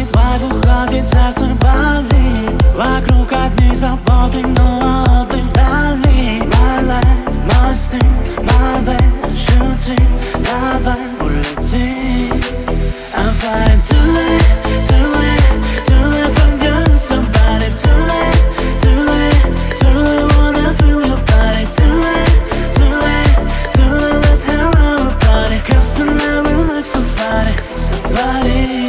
твой уходит, сердце болит. Вокруг одни заботы, но отдых вдали. My life, мой стиль, my way, шути, давай улети. I'm flying too late, too late, too late for you, somebody. Too late, too late, too late, wanna feel your body. Too late, too late, too late, let's have our party. Cause tonight we look so funny, so funny.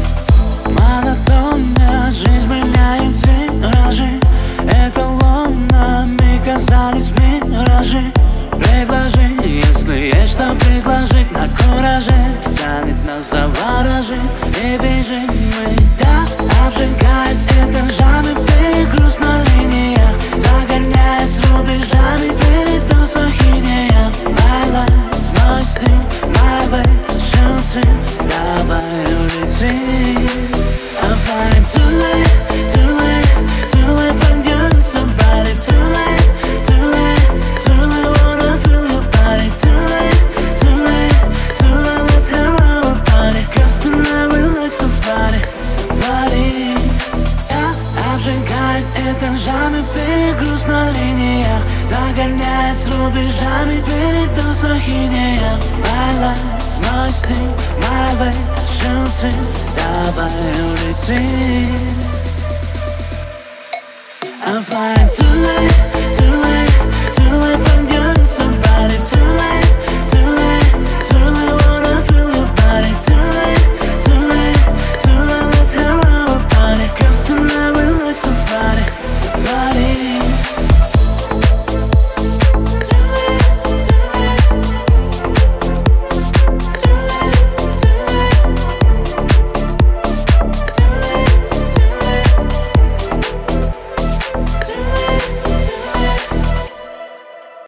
Монотонная жизнь меняет тиражи. Эталонами казались миражи. Предложи, если есть что предложить, на кураже. Тянет нас, заворожит и бежим мы. Да, обжигает этажами, перегруз на линиях, загоняясь рубежами, передозах идеям. My life, мой стиль, my way, шути, давай улети. I'm flying too late, too late, too late for you, somebody. Too late, too late, too late, wanna feel your body. Too late, too late, too late, let's have our party. Cause tonight we look so funny, so funny. Обжигает этажами, перегруз на линиях, загоняясь рубежами, передозах идеям. My life, мой стиль, my way, шути, давай улети. I'm flying too late.